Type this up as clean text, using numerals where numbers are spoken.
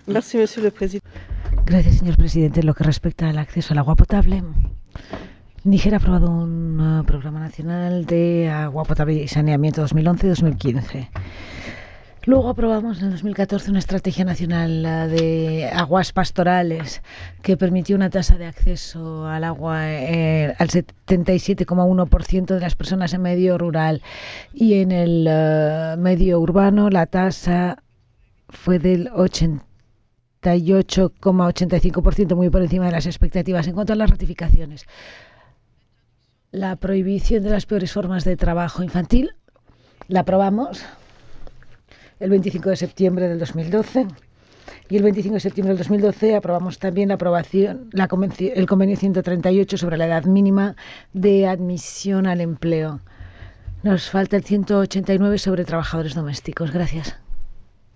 Merci, Monsieur le Président. Gracias, señor presidente. En lo que respecta al acceso al agua potable, Níger ha aprobado un programa nacional de agua potable y saneamiento 2011-2015. Luego aprobamos en el 2014 una estrategia nacional de aguas pastorales que permitió una tasa de acceso al agua al 77,1% de las personas en medio rural, y en el medio urbano la tasa fue del 88,85%, muy por encima de las expectativas. En cuanto a las ratificaciones, la prohibición de las peores formas de trabajo infantil la aprobamos el 25 de septiembre del 2012, y el 25 de septiembre del 2012 aprobamos también el convenio 138 sobre la edad mínima de admisión al empleo. Nos falta el 189 sobre trabajadores domésticos. Gracias.